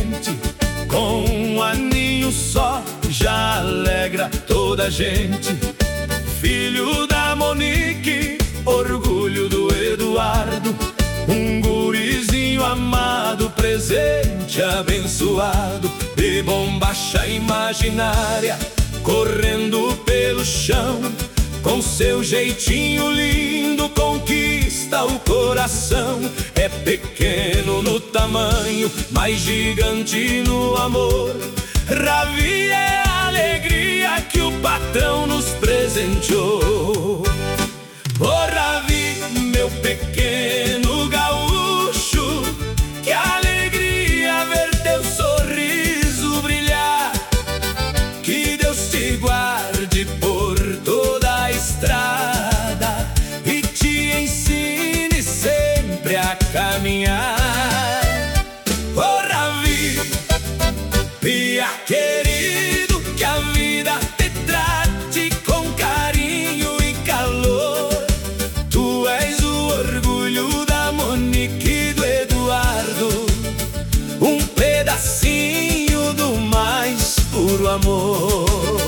semente, com um aninho só já alegra toda a gente. Filho da Monique, orgulho do Eduardo, um gurizinho amado, presente abençoado, de bombacha imaginária, correndo pelo chão. Com seu jeitinho lindo conquista o coração. É pequeno no tamanho, mas gigante no amor. Ravi é a alegria que o patrão nos presenteou. Ô Ravi, meu pequeno gaúcho, que alegria ver teu sorriso brilhar. Que Deus te guarde por toda a estrada e te ensine sempre a caminhar. Ô Ravi, pia querido, que a vida te trate com carinho e calor. Tu és o orgulho da Monique e do Eduardo, um pedacinho do mais puro amor.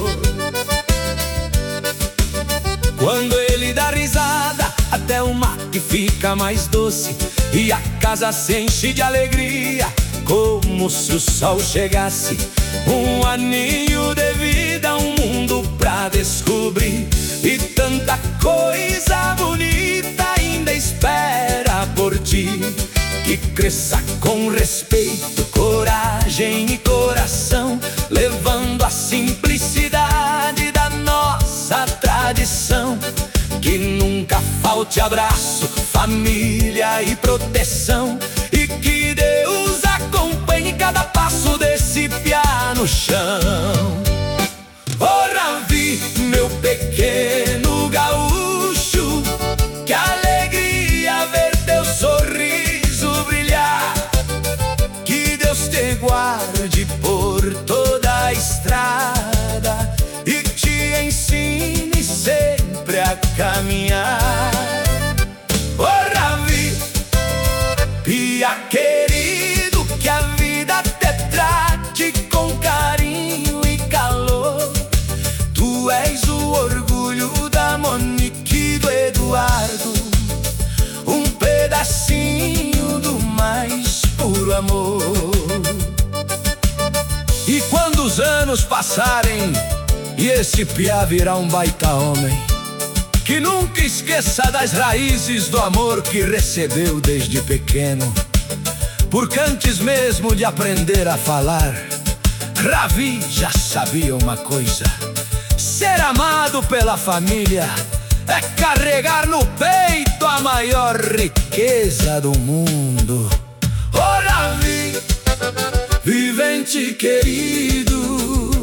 Quando ele dá risada, até o mate fica mais doce e a casa se enche de alegria, como se o sol chegasse. Um aninho de vida, um mundo pra descobrir, e tanta coisa bonita ainda espera por ti. Que cresça com respeito, coragem e coração, levando a simplicidade da nossa tradição. Que nunca falte abraço, família e proteção, e que Deus acompanhe cada passo desse piá no chão. Ô Ravi, meu pequeno gaúcho, que alegria ver teu sorriso brilhar. Que Deus te guarde por toda a estrada e te ensine sempre a caminhar. Ô Ravi, pia querido, que a vida te trate com carinho e calor. Tu és o orgulho da Monique e do Eduardo, um pedacinho do mais puro amor. E quando os anos passarem e esse piá virar um baita homem, que nunca esqueça das raízes do amor que recebeu desde pequeno. Porque antes mesmo de aprender a falar, Ravi já sabia uma coisa: ser amado pela família é carregar no peito a maior riqueza do mundo. Ô Ravi, vivente querido,